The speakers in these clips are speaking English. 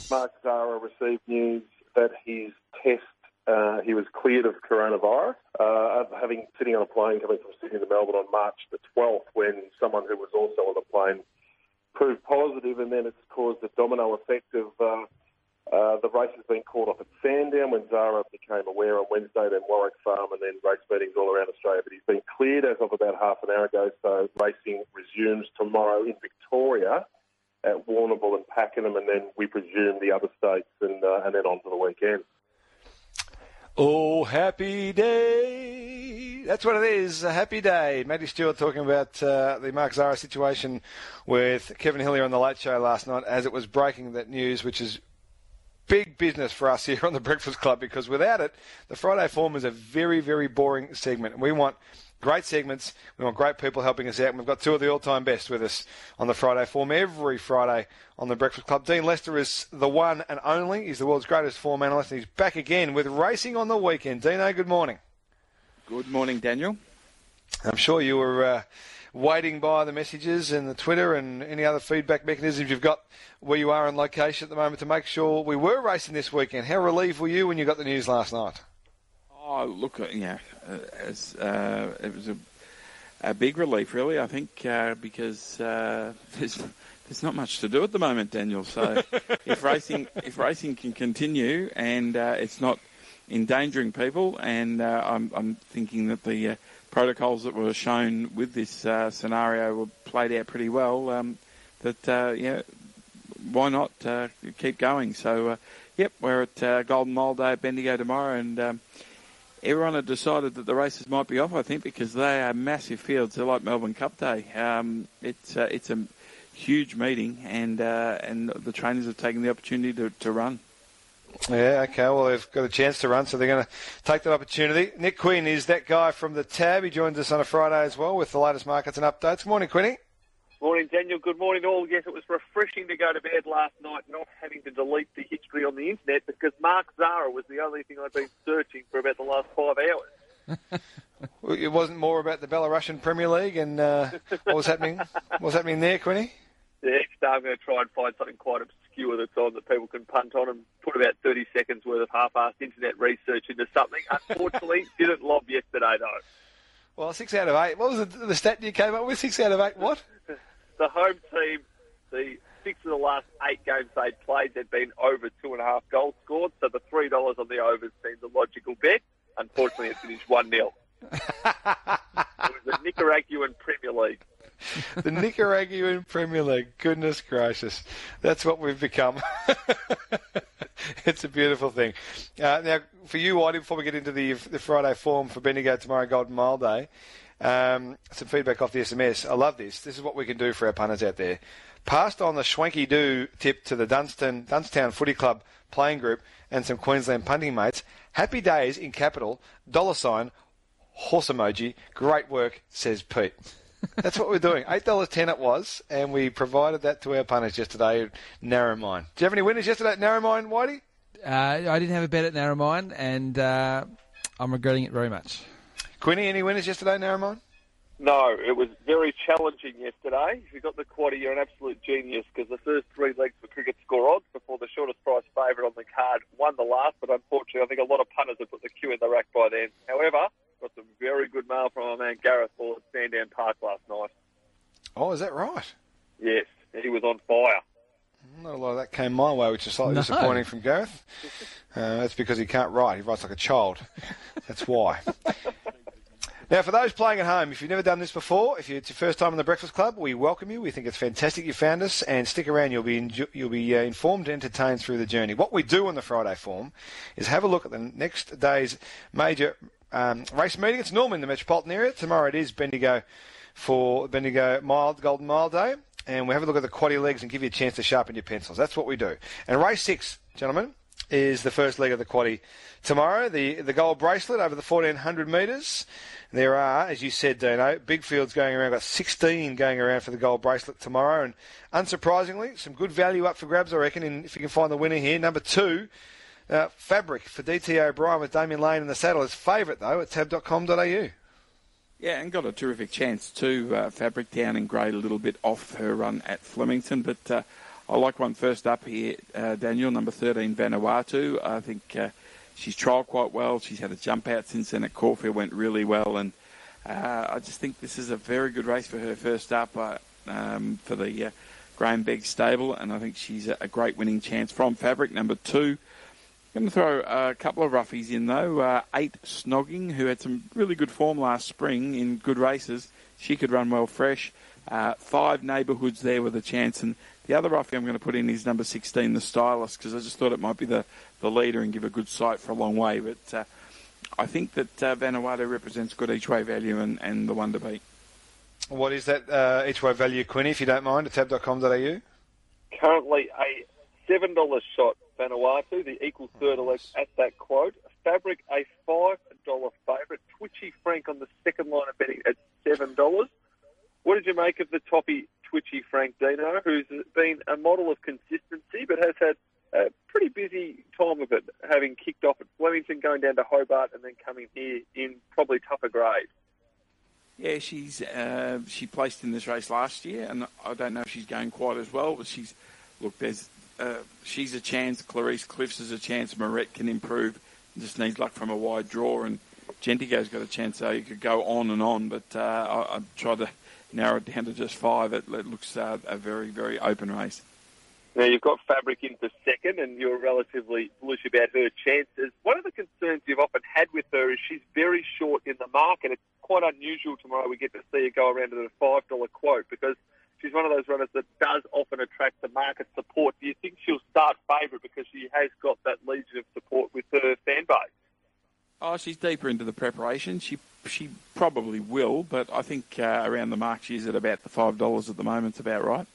Mark Zahra received news that his test, he was cleared of coronavirus, having sitting on a plane coming from Sydney to Melbourne on March the 12th, when someone who was also on the plane proved positive, and then it's caused a domino effect of the race has been called off at Sandown when Zahra became aware on Wednesday, then Warwick Farm, and then race meetings all around Australia. But he's been cleared as of about half an hour ago, so racing resumes tomorrow in Victoria at Warrnambool and Pakenham, and then we presume the other states, and then on to the weekend. Oh, happy day. That's what it is, a happy day. Matty Stewart talking about the Mark Zahra situation with Kevin Hillier on the Late Show last night as it was breaking that news, which is big business for us here on the Breakfast Club, because without it, the Friday Form is a very, very boring segment. We want great segments. We want great people helping us out. And we've got two of the all-time best with us on the Friday Form every Friday on the Breakfast Club. Dean Lester is the one and only. He's the world's greatest form analyst, and he's back again with racing on the weekend. Dino, good morning. Good morning, Daniel. I'm sure you were waiting by the messages and the Twitter and any other feedback mechanisms you've got where you are on location at the moment to make sure we were racing this weekend. How relieved were you when you got the news last night? Oh, look, it was a big relief, really, I think, because there's not much to do at the moment, Daniel. So if racing can continue and it's not endangering people, and I'm thinking that the protocols that were shown with this scenario were played out pretty well, why not keep going? So, we're at Golden Mile Day at Bendigo tomorrow, and everyone had decided that the races might be off, I think, because they are massive fields. They're like Melbourne Cup Day. It's a huge meeting, and the trainers have taken the opportunity to run. Yeah, okay, well, they've got a chance to run, so they're going to take that opportunity. Nick Quinn is that guy from the Tab. He joins us on a Friday as well with the latest markets and updates. Good morning, Quinny. Morning, Daniel. Good morning all. Yes, it was refreshing to go to bed last night not having to delete the history on the internet, because Mark Zahra was the only thing I'd been searching for about the last 5 hours. It wasn't more about the Belarusian Premier League and what was happening? What was happening there, Quinny? The next day I'm going to try and find something quite obscure that's on that people can punt on and put about 30 seconds worth of half-assed internet research into something. Unfortunately, didn't lob yesterday, though. Well, 6 out of 8. What was the stat you came up with? 6 out of 8 what? The home team, the 6 of the last 8 games they'd played, there'd been over 2.5 goals scored, so the $3 on the overs seemed a logical bet. Unfortunately, it finished 1-0. It was the Nicaraguan Premier League. The Nicaraguan Premier League. Goodness gracious. That's what we've become. It's a beautiful thing. Now, for you, Whitey, before we get into the Friday Form for Bendigo tomorrow, Golden Mile Day, some feedback off the SMS. I love this. This is what we can do for our punters out there. Passed on the Schwenky-Doo tip to the Dunstown Footy Club playing group and some Queensland punting mates. Happy days in capital, $, horse emoji. Great work, says Pete. That's what we're doing. $8.10 it was, and we provided that to our punters yesterday at Narromine. Do you have any winners yesterday at Narromine, Whitey? I didn't have a bet at Narromine, and I'm regretting it very much. Quinny, any winners yesterday at Narromine? No, it was very challenging yesterday. If you got the quaddie, you're an absolute genius, because the first 3 legs were cricket score odds before the shortest price favourite on the card won the last, but unfortunately I think a lot of punters have put the cue in the rack by then. However, got some very good mail from my man Gareth Ball at Sandown Park last night. Oh, is that right? Yes, he was on fire. Not a lot of that came my way, which is slightly disappointing from Gareth. That's because he can't write. He writes like a child. That's why. Now, for those playing at home, if you've never done this before, if it's your first time on the Breakfast Club, we welcome you. We think it's fantastic you found us, and stick around. You'll be informed and entertained through the journey. What we do on the Friday Form is have a look at the next day's major race meeting. It's normally in the metropolitan area. Tomorrow it is Bendigo for Bendigo Golden Mile Day, and we have a look at the quaddie legs and give you a chance to sharpen your pencils. That's what we do. And race 6, gentlemen, is the first leg of the quaddie tomorrow. The gold bracelet over the 1,400 metres. There are, as you said, Dino, big fields going around. Got 16 going around for the gold bracelet tomorrow, and unsurprisingly, some good value up for grabs, I reckon. And if you can find the winner here, number 2. Fabric for DT O'Brien with Damien Lane in the saddle is favourite, though, at tab.com.au. Yeah, and got a terrific chance too. Fabric down in grade a little bit off her run at Flemington, but I like one first up here, Daniel, number 13, Vanuatu. I think she's trialled quite well. She's had a jump out since then at Caulfield, went really well. And I just think this is a very good race for her first up for the Graham Begg stable. And I think she's a great winning chance from Fabric, number 2. I'm going to throw a couple of roughies in, though. 8, Snogging, who had some really good form last spring in good races. She could run well fresh. 5, Neighbourhoods there with a chance. And the other roughie I'm going to put in is number 16, The Stylist, because I just thought it might be the leader and give a good sight for a long way. But I think that Vanuatu represents good each-way value and the one to beat. What is that each-way value, Quinny, if you don't mind, at tab.com.au? Currently a $7 shot, Vanuatu, the equal third at that quote. Fabric, a $5 favourite. Twitchy Frank on the second line of betting at $7. What did you make of the toppy Twitchy Frank, Dino, who's been a model of consistency but has had a pretty busy time of it, having kicked off at Flemington, going down to Hobart and then coming here in probably tougher grades? Yeah, she placed in this race last year, and I don't know if she's going quite as well, but she's a chance. Clarice Cliffs is a chance. Moret can improve. Just needs luck from a wide draw, and Gentigo's got a chance, so you could go on and on, but I tried to narrow it down to just 5. It looks a very, very open race. Now, you've got Fabric in for second, and you're relatively bullish about her chances. One of the concerns you've often had with her is she's very short in the market. It's quite unusual tomorrow we get to see her go around to the $5 quote, because she's one of those runners that does often attract the market support. Do you think she'll start favourite because she has got that legion of support with her fan base? Oh, she's deeper into the preparation. She probably will, but I think around the mark she's at about the $5 at the moment. It's about right.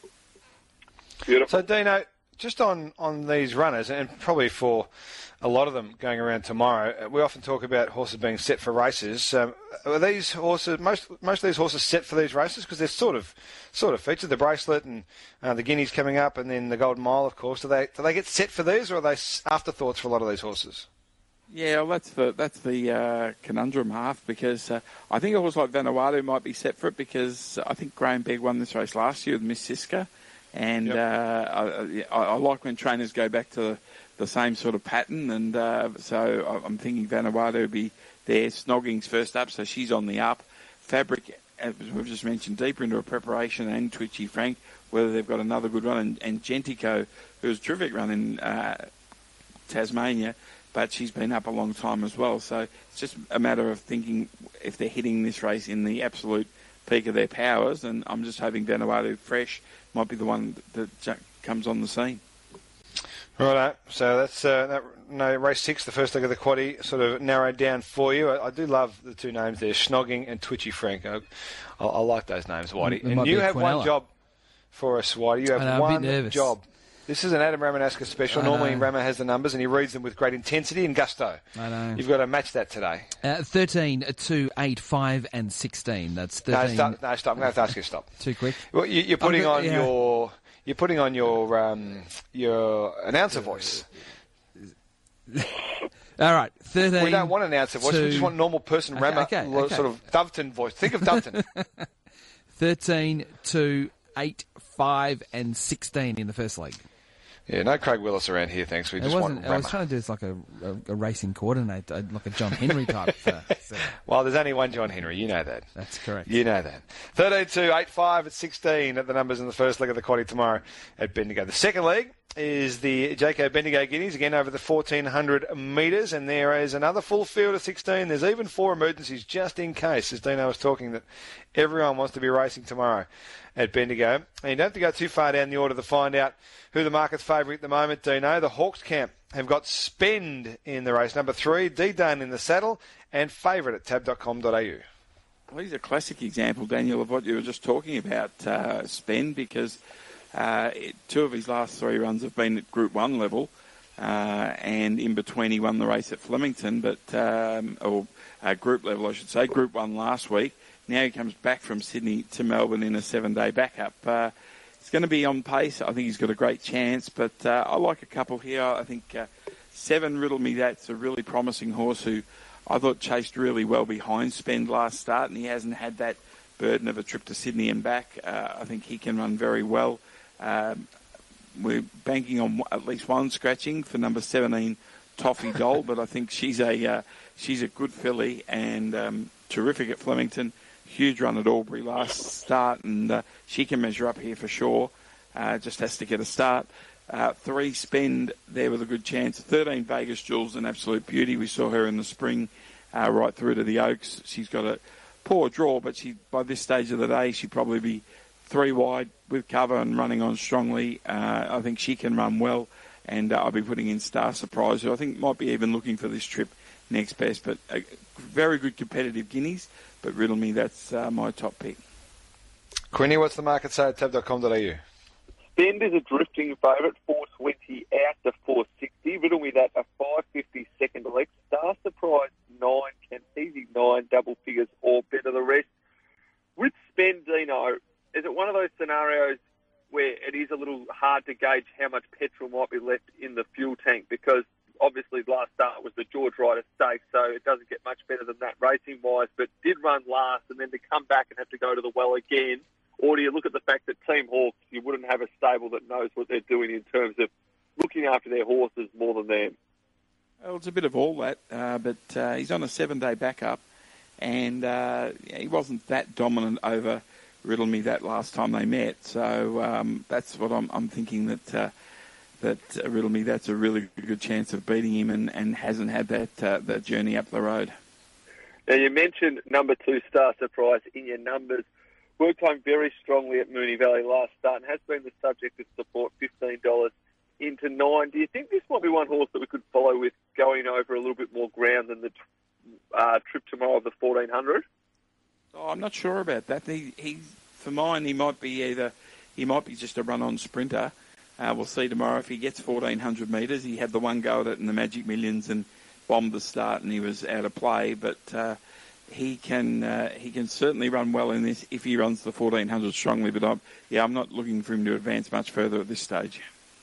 Beautiful. So, Dino, just on these runners, and probably for a lot of them going around tomorrow, we often talk about horses being set for races. Are these horses, most of these horses, set for these races? Because they're sort of featured, the Bracelet and the Guineas coming up, and then the Golden Mile, of course. Do they get set for these, or are they afterthoughts for a lot of these horses? Yeah, well, that's the conundrum half, because I think a horse like Vanuatu might be set for it, because I think Graham Begg won this race last year with Miss Siska, and yep. I like when trainers go back to the same sort of pattern, and so I'm thinking Vanuatu will be there. Snogging's first up, so she's on the up. Fabric, as we've just mentioned, deeper into a preparation, and Twitchy Frank, whether they've got another good run, and Gentico, who was a terrific run in Tasmania, but she's been up a long time as well. So it's just a matter of thinking if they're hitting this race in the absolute peak of their powers, and I'm just hoping Vanuatu Fresh might be the one that comes on the scene. Right, so that's race 6, the first leg of the quaddie, sort of narrowed down for you. I do love the two names there, Snogging and Twitchy Frank. I like those names, Whitey. And you have one job for us, Whitey. You have one job. This is an Adam Ramanaska special. Normally Rama has the numbers and he reads them with great intensity and gusto. I know. You've got to match that today. 13, 2, 8, 5 and 16. That's 13. No, stop. I'm going to have to ask you to stop. Too quick? Well, you're putting on your announcer voice. All right, 13. We don't want announcer voice. We just want normal person Rama sort of Doveton voice. Think of Doveton. 13, 2, 8, 5 and 16 in the first leg. Yeah, no Craig Willis around here, thanks. We just want Rama. I was trying to do this like a racing coordinator, like a John Henry type. Well, there's only one John Henry. You know that. That's correct. You know that. 13, 2, 8, 5 at 16 at the numbers in the first leg of the quaddie tomorrow at Bendigo. The second leg is the Jayco Bendigo Guineas, again over the 1,400 metres, and there is another full field of 16. There's even 4 emergencies just in case, as Dino was talking, that everyone wants to be racing tomorrow at Bendigo. And you don't have to go too far down the order to find out who the market's favourite at the moment, Dino. The Hawks camp have got Spend in the race. Number 3, D-Dane in the saddle, and favourite at tab.com.au. Well, he's a classic example, Daniel, of what you were just talking about, Spend, because 2 of his last 3 runs have been at Group 1 level, and in between he won the race at Flemington, or Group level, I should say, Group 1 last week. Now he comes back from Sydney to Melbourne in a 7-day backup. He's going to be on pace. I think he's got a great chance, but I like a couple here. I think 7 Riddle Me That's a really promising horse who I thought chased really well behind Spend last start, and he hasn't had that burden of a trip to Sydney and back. I think he can run very well. we're banking on at least one scratching for number 17, Toffee Doll, but I think she's a good filly and terrific at Flemington. Huge run at Albury last start, and she can measure up here for sure. Just has to get a start. 3 Spend there with a good chance. 13 Vegas Jules, an absolute beauty. We saw her in the spring right through to the Oaks. She's got a poor draw, but by this stage of the day, she'd probably be 3 wide with cover and running on strongly. I think she can run well, and I'll be putting in Star Surprise, who I think might be even looking for this trip next best. But very good competitive guineas, but Riddle Me, that's my top pick. Quinny, what's the market say at tab.com.au? Spend is a drifting favourite, 420 out to 460. Riddle Me that a 550 second leg. Star Surprise 9, can easy 9, double figures or better the rest. With Spend, Dino, is it one of those scenarios where it is a little hard to gauge how much petrol might be left in the fuel tank? Because obviously last start was the George Ryder Stakes, so it doesn't get much better than that racing-wise, but did run last and then to come back and have to go to the well again. Or do you look at the fact that Team Hawkes, you wouldn't have a stable that knows what they're doing in terms of looking after their horses more than them? Well, it's a bit of all that, but he's on a 7-day backup, and he wasn't that dominant over Riddle Me that last time they met. So that's what I'm thinking, that Riddle Me, that's a really good chance of beating him, and hasn't had that journey up the road. Now, you mentioned number 2, Star Surprise, in your numbers. Worked home very strongly at Moonee Valley last start and has been the subject of support, $15 into 9. Do you think this might be one horse that we could follow with going over a little bit more ground than the trip tomorrow of the 1400? Oh, I'm not sure about that. He for mine, he might be just a run-on sprinter. We'll see tomorrow if he gets 1,400 metres. He had the one go at it in the Magic Millions and bombed the start, and he was out of play. But he can certainly run well in this if he runs the 1,400 strongly. But I'm not looking for him to advance much further at this stage.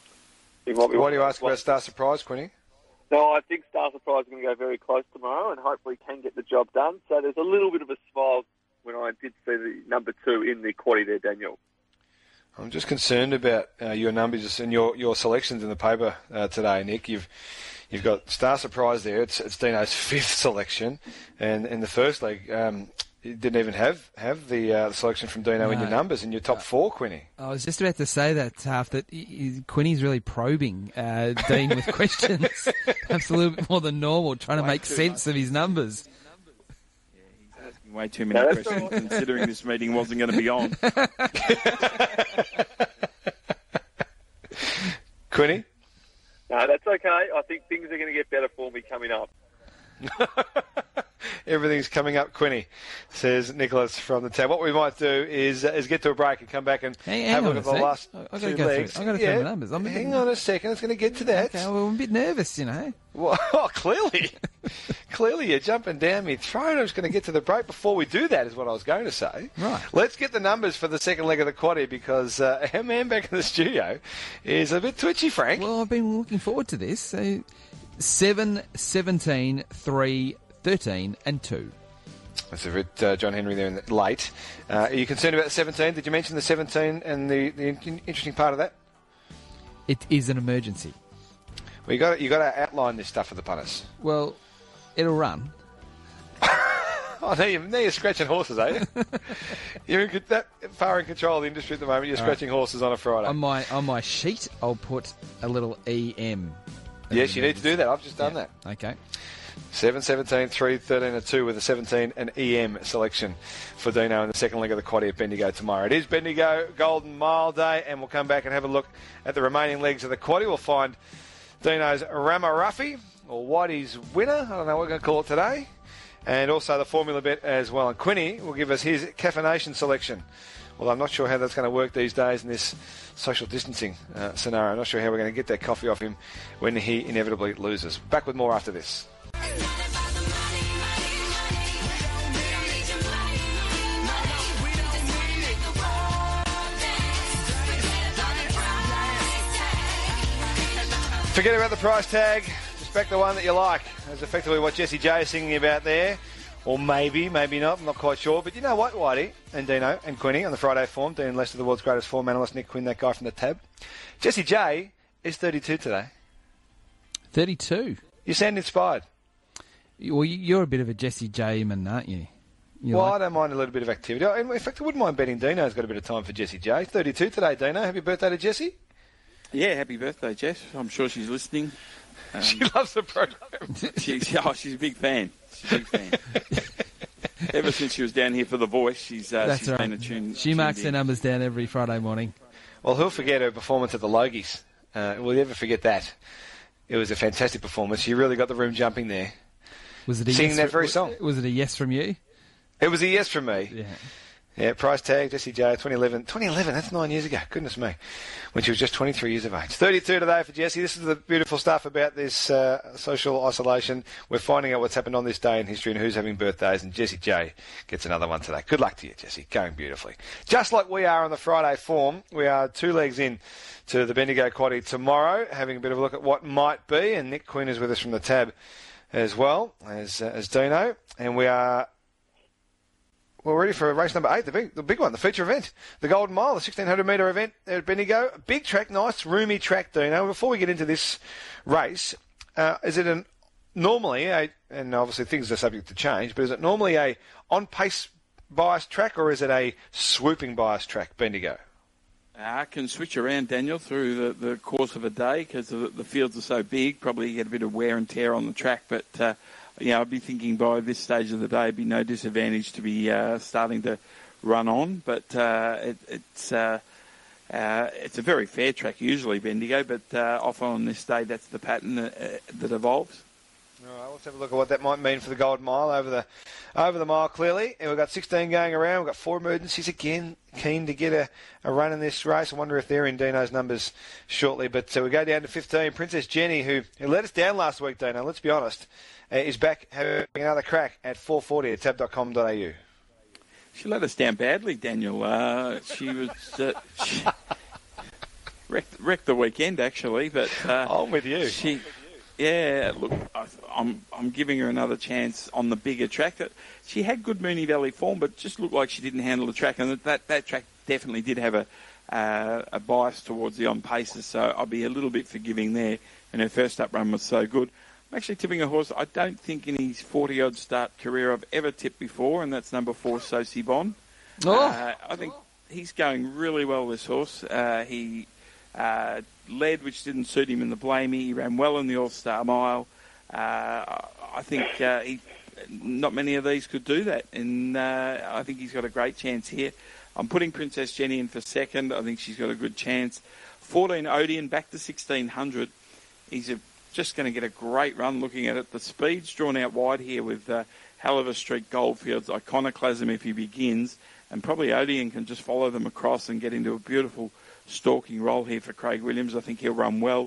Why do you ask about Star Surprise, Quinny? No, I think Star Surprise is going to go very close tomorrow and hopefully can get the job done. So there's a little bit of a smile when I did see the number 2 in the quaddy there, Daniel. I'm just concerned about your numbers and your selections in the paper today, Nick. You've got Star Surprise there. It's Dino's 5th selection, and in the first leg, you didn't even have the selection from Dino in your numbers in your top 4, Quinny. I was just about to say that, Taff, that Quinny's really probing Dean with questions. Perhaps a little bit more than normal, trying to make sense of his numbers. Yeah, he's asking way too many questions, considering this meeting wasn't going to be on. Quinny? No, that's okay. I think things are going to get better for me coming up. Everything's coming up, Quinny, says Nicholas from the tab. What we might do is get to a break and come back and have a look at the last 2 legs. I've got to through the numbers. Hang on a second. It's going to get to that. Okay, well, I'm a bit nervous, you know. Well, clearly. Clearly you're jumping down me throne. I was going to get to the break. Before we do that is what I was going to say. Right. Let's get the numbers for the second leg of the quaddie because our man back in the studio is a bit twitchy, Frank. Well, I've been looking forward to this. So 7, 17, 3, 13 and 2. That's a bit John Henry there in late. Are you concerned about the 17? Did you mention the 17 and the interesting part of that? It is an emergency. Well, you got to outline this stuff for the punters. Well, it'll run. Oh, now you're scratching horses, are you? You're that far in control of the industry at the moment. You're scratching horses on a Friday. On my sheet, I'll put a little EM. Yes, you need to do that. I've just done that. Okay. 7, 17, 3, 13 and 2 with a 17 and EM selection for Dino in the second leg of the quaddie at Bendigo tomorrow. It is Bendigo Golden Mile Day, and we'll come back and have a look at the remaining legs of the quaddie. We'll find Dino's Ramaruffi, or Whitey's winner. I don't know what we're going to call it today. And also the formula bet as well. And Quinny will give us his caffeination selection. Well, I'm not sure how that's going to work these days in this social distancing scenario. I'm not sure how we're going to get that coffee off him when he inevitably loses. Back with more after this. Forget about the price tag. Just back the one that you like. That's effectively what Jessie J is singing about there. Or maybe not. I'm not quite sure. But you know what, Whitey and Dino and Quinny on the Friday form, Dean Lester, the world's greatest form analyst, Nick Quinn, that guy from the Tab. Jessie J is 32 today. 32? You sound inspired. Well, you're a bit of a Jessie J man, aren't you? I don't mind a little bit of activity. In fact, I wouldn't mind betting Dino's got a bit of time for Jessie J. 32 today, Dino. Happy birthday to Jessie. Yeah, happy birthday, Jess. I'm sure she's listening. She loves the program. She's a big fan. She's a big fan. Ever since she was down here for The Voice, she's been attuned. She marks her numbers down every Friday morning. Well, who'll forget her performance at the Logies? We'll never forget that. It was a fantastic performance. She really got the room jumping there. Was it a singing that very song? Was it a yes from you? It was a yes from me. Yeah. Yeah, price tag, Jessie J, 2011. 2011, that's 9 years ago. Goodness me. When she was just 23 years of age. 32 today for Jessie. This is the beautiful stuff about this social isolation. We're finding out what's happened on this day in history and who's having birthdays, and Jessie J gets another one today. Good luck to you, Jessie. Going beautifully. Just like we are on the Friday form, we are 2 legs in to the Bendigo Quaddie tomorrow, having a bit of a look at what might be, and Nick Quinn is with us from the Tab as well as Dino, and we're ready for race number 8, the big one, the feature event, the Golden Mile, the 1,600-metre event at Bendigo. Big track, nice, roomy track, Dino. Before we get into this race, is it normally and obviously things are subject to change, but is it normally a on-pace bias track or is it a swooping bias track, Bendigo? I can switch around, Daniel, through the course of a day because the fields are so big. Probably you get a bit of wear and tear on the track, but I'd be thinking by this stage of the day, it'd be no disadvantage to be starting to run on. But it's a very fair track usually, Bendigo, but often on this day, that's the pattern that evolves. All right, let's have a look at what that might mean for the Golden Mile over the mile, clearly. And we've got 16 going around. We've got 4 emergencies again, keen to get a run in this race. I wonder if they're in Dino's numbers shortly. But we go down to 15. Princess Jenny, who let us down last week, Dino, let's be honest, is back having another crack at 4:40 at tab.com.au. She let us down badly, Daniel. She was... she wrecked the weekend, actually. But I'm with you. Yeah, look, I'm giving her another chance on the bigger track. She had good Moonee Valley form, but just looked like she didn't handle the track, and that track definitely did have a bias towards the on-paces, so I'll be a little bit forgiving there, and her first up run was so good. I'm actually tipping a horse I don't think in his 40-odd start career I've ever tipped before, and that's number 4, Sosi Bon. I think he's going really well, this horse. He... led, which didn't suit him in the Blamey. He ran well in the All-Star Mile. I think not many of these could do that, and I think he's got a great chance here. I'm putting Princess Jenny in for second. I think she's got a good chance. 14 Odeon, back to 1,600. He's just going to get a great run looking at it. The speed's drawn out wide here with Haliver Street, Goldfields, Iconoclasm if he begins, and probably Odeon can just follow them across and get into a beautiful stalking role here for Craig Williams. I think he'll run well.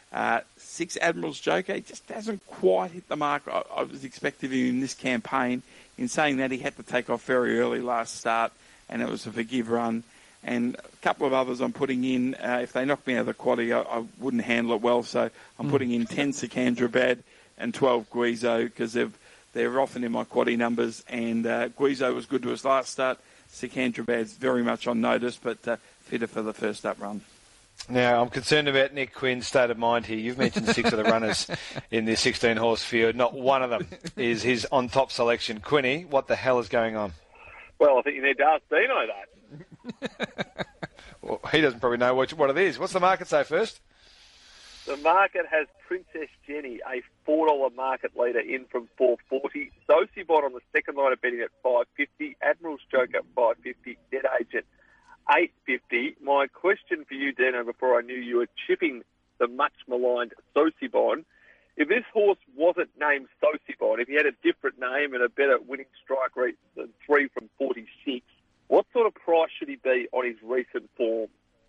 6 Admiral's Joker, he just hasn't quite hit the mark I was expecting him in this campaign. In saying that, he had to take off very early last start, and it was a forgive run. And a couple of others I'm putting in. If they knock me out of the quaddie, I wouldn't handle it well, so I'm putting in 10 Sikandrabad and 12 Guizo, because they're often in my quaddie numbers, and Guizo was good to us last start. Sikandrabad's very much on notice, but fitter for the first up run. Now, I'm concerned about Nick Quinn's state of mind here. You've mentioned 6 of the runners in this 16-horse field. Not one of them is his on-top selection. Quinny, what the hell is going on? Well, I think you need to ask Dino that. Well, he doesn't probably know what it is. What's the market say first? The market has Princess Jenny, a $4 market leader, in from 440. Sosibon on the second line of betting at 550. Admiral's Joke at 550. Dead Agent $8.50. My question for you, Dino, before I knew you were chipping the much-maligned Sosibon, if this horse wasn't named Sosibon, if he had a different name and a better winning strike rate than 3 from 46, what sort of price should he be on his recent form?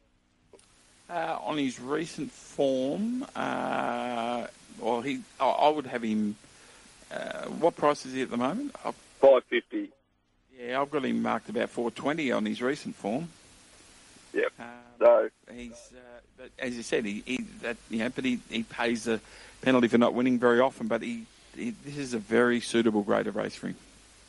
On his recent form, I would have him... what price is he at the moment? $5.50. Yeah, I've got him marked about $4.20 on his recent form. Yep. So he's, but as you said, he pays the penalty for not winning very often. But this is a very suitable grade of race for him.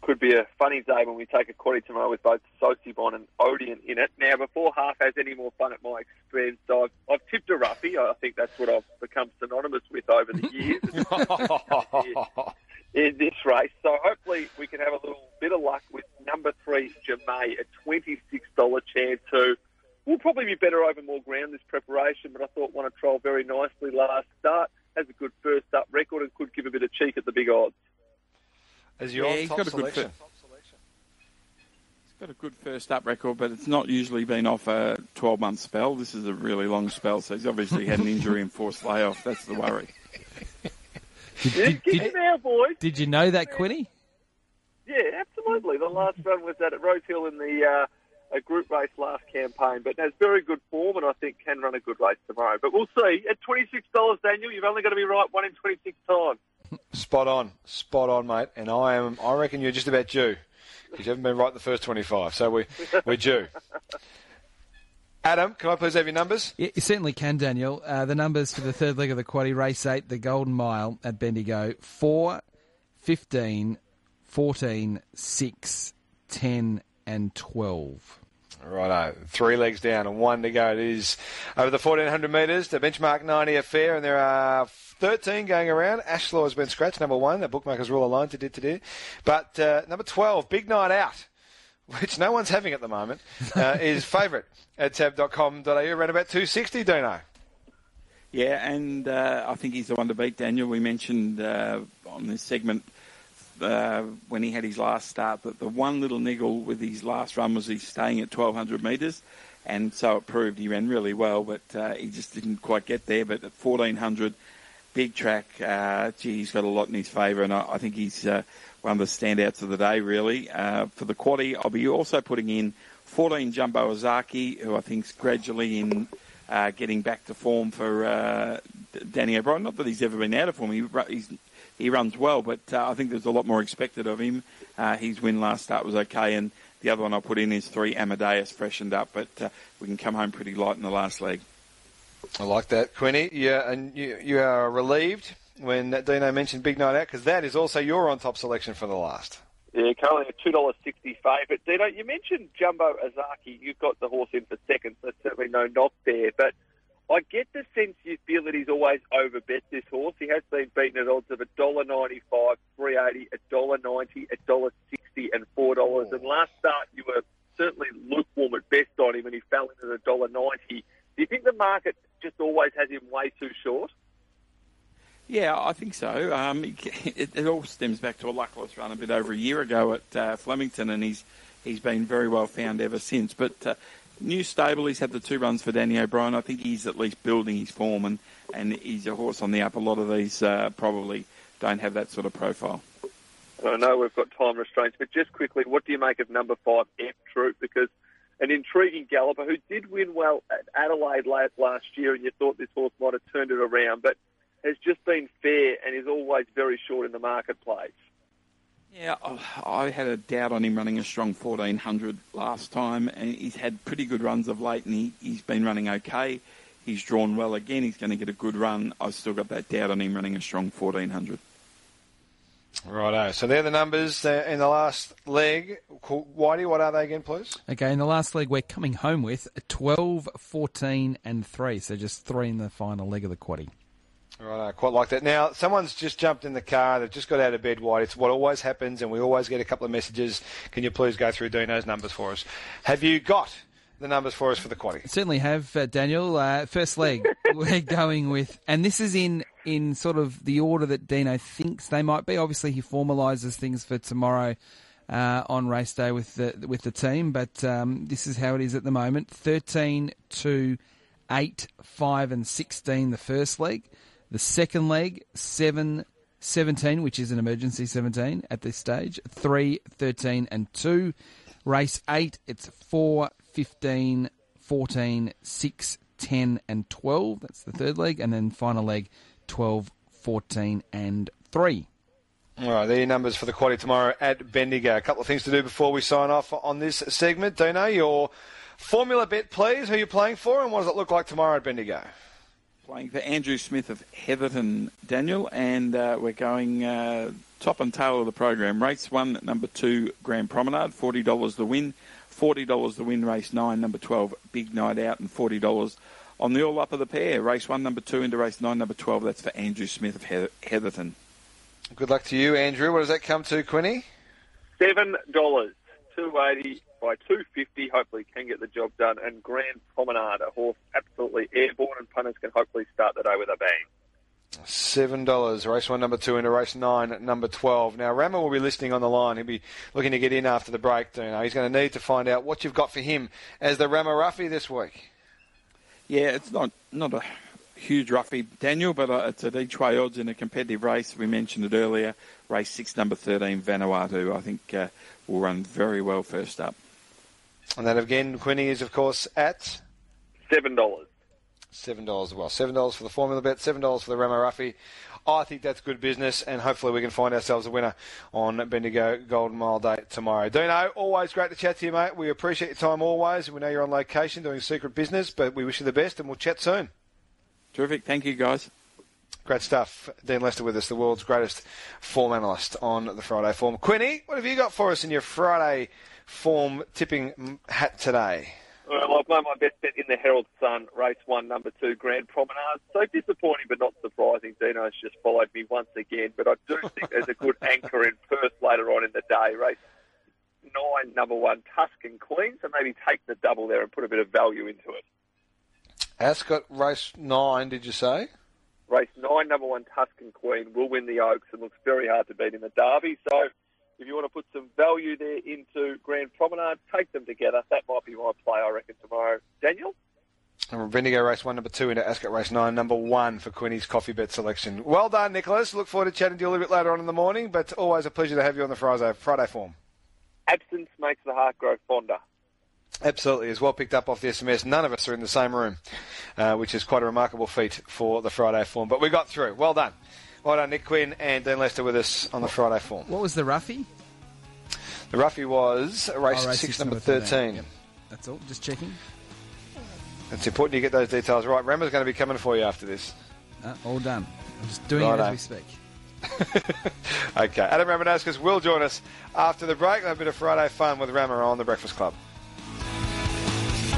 could be a funny day when we take a quaddy tomorrow with both Socibon and Odeon in it. Now, before Half has any more fun at my expense, I've tipped a roughie. I think that's what I've become synonymous with over the years in this race. So hopefully we can have a little bit of luck with number 3, Jamay, a $26 chance who will probably be better over more ground this preparation, but I thought won a trial very nicely last start, has a good first up record and could give a bit of cheek at the big odds. As your top selection. He's got a good first up record, but it's not usually been off a 12-month spell. This is a really long spell, so he's obviously had an injury and forced layoff. That's the worry. Did you know that, Quinny? Yeah, absolutely. The last run was at Rosehill in the a group race last campaign, but has very good form and I think can run a good race tomorrow. But we'll see. At $26, Daniel, you've only got to be right 1 in 26 times. Spot on, mate. And I reckon you're just about due because you haven't been right the first 25. So we're due. Adam, can I please have your numbers? Yeah, you certainly can, Daniel. The numbers for the third leg of the quaddie, race 8, the Golden Mile at Bendigo: 4, 15, 14, 6, 10, and 12. Righto, 3 legs down and 1 to go. It is over the 1,400 metres, the benchmark 90 affair, and there are 13 going around. Ashlaw has been scratched, number 1. The bookmakers rule alone today. But number 12, Big Night Out, which no one's having at the moment, is favourite at tab.com.au, around about 260, Dino. Yeah, and I think he's the one to beat, Daniel. We mentioned on this segment when he had his last start that the one little niggle with his last run was he's staying at 1,200 metres, and so it proved he ran really well, but he just didn't quite get there. But at 1,400, big track, he's got a lot in his favour, and I think he's one of the standouts of the day, really. For the quaddie, I'll be also putting in 14 Jumbo Ozaki, who I think's gradually in getting back to form for Danny O'Brien. Not that he's ever been out of form. He runs well, but I think there's a lot more expected of him. His win last start was okay, and the other one I put in is 3 Amadeus, freshened up, but we can come home pretty light in the last leg. I like that, Quinny. Yeah, and you are relieved when Dino mentioned Big Night Out, because that is also your on-top selection for the last. Yeah, currently a $2.60 favourite. Dino, you mentioned Jumbo Ozaki. You've got the horse in for second, so certainly no knock there, but I get the sense you feel that he's always overbet this horse. He has been beaten at odds of $1.95, $3.80, $1.90, $1.60 and $4. And last start you were certainly lukewarm at best on him and he fell in at $1.90. Do you think the market just always has him way too short? Yeah, I think so. It all stems back to a luckless run a bit over a year ago at Flemington, and he's been very well found ever since. But new stable, he's had the 2 runs for Danny O'Brien. I think he's at least building his form, and he's a horse on the up. A lot of these probably don't have that sort of profile. I know we've got time restraints, but just quickly, what do you make of number 5, F Troop? Because an intriguing galloper who did win well at Adelaide last year, and you thought this horse might have turned it around, but has just been fair and is always very short in the marketplace. Yeah, I had a doubt on him running a strong 1,400 last time, and he's had pretty good runs of late, and he's been running okay. He's drawn well again. He's going to get a good run. I've still got that doubt on him running a strong 1,400. Righto. So they're the numbers in the last leg. Whitey, what are they again, please? Okay, in the last leg, we're coming home with 12, 14 and 3. So just 3 in the final leg of the quaddie. Right, I quite like that. Now, someone's just jumped in the car. They've just got out of bed, White. It's what always happens, and we always get a couple of messages. Can you please go through Dino's numbers for us? Have you got the numbers for us for the quaddie? Certainly have, Daniel. First leg, we're going with, and this is in sort of the order that Dino thinks they might be. Obviously, he formalises things for tomorrow on race day with the team, but this is how it is at the moment. 13, 2, 8, 5 and 16 the first leg. The second leg, 7, 17, which is an emergency 17 at this stage. 3, 13 and 2. Race 8, it's 4, 15, 14, 6, 10 and 12. That's the third leg. And then final leg, 12, 14 and 3. All right, there are your numbers for the quaddie tomorrow at Bendigo. A couple of things to do before we sign off on this segment. Dino, your formula bet, please. Who are you playing for and what does it look like tomorrow at Bendigo? Playing for Andrew Smith of Heatherton, Daniel, and we're going top and tail of the program. Race 1, number 2, Grand Promenade, $40 the win. $40 the win, race 9, number 12, Big Night Out, and $40 on the all-up of the pair. Race 1, number 2, into race 9, number 12. That's for Andrew Smith of Heatherton. Good luck to you, Andrew. What does that come to, Quinny? $7, $2.80 by $2.50. Hopefully can get the job done. And Grand Promenade, a horse absolutely airborne, and punters can hopefully start the day with a bang. $7. Race 1, number 2 into race 9, number 12. Now, Rammer will be listening on the line. He'll be looking to get in after the break. He's going to need to find out what you've got for him as the Rammer roughie this week. Yeah, it's not a huge roughie, Daniel, but it's at each way odds in a competitive race. We mentioned it earlier. Race 6, number 13, Vanuatu, I think will run very well first up. And that again, Quinny, is of course at $7. $7 as well. $7 for the formula bet, $7 for the Ramo Ruffy. I think that's good business, and hopefully we can find ourselves a winner on Bendigo Golden Mile Day tomorrow. Dino, always great to chat to you, mate. We appreciate your time always. We know you're on location doing secret business, but we wish you the best, and we'll chat soon. Terrific. Thank you, guys. Great stuff. Dean Lester with us, the world's greatest form analyst on the Friday Form. Quinny, what have you got for us in your Friday Form tipping hat today? Well, I've made my best bet in the Herald Sun, race 1, number 2, Grand Promenade. So disappointing but not surprising. Dino's just followed me once again, but I do think there's a good anchor in Perth later on in the day. Race 9, number 1, Tuscan Queen. So maybe take the double there and put a bit of value into it. Ascot, race 9, did you say? Race 9, number 1, Tuscan Queen will win the Oaks and looks very hard to beat in the Derby. So if you want to put some value there into Grand Promenade, take them together. That might be my play, I reckon, tomorrow. Daniel? And Bendigo race 1, number 2 into Ascot race 9, number 1 for Quinny's coffee bet selection. Well done, Nicholas. Look forward to chatting to you a little bit later on in the morning, but always a pleasure to have you on the Friday Form. Absence makes the heart grow fonder. Absolutely, as well picked up off the SMS. None of us are in the same room, which is quite a remarkable feat for the Friday Form. But we got through. Well done. Well done, Nick Quinn and Dean Lester with us on the Friday Form. What was the roughie? The roughie was race 6, number 13. Yep. That's all. Just checking. It's important you get those details right. Rammer's going to be coming for you after this. All done. I'm just doing it as we speak. Okay. Adam Ramanaskas will join us after the break. We'll have a bit of Friday fun with Rammer on The Breakfast Club.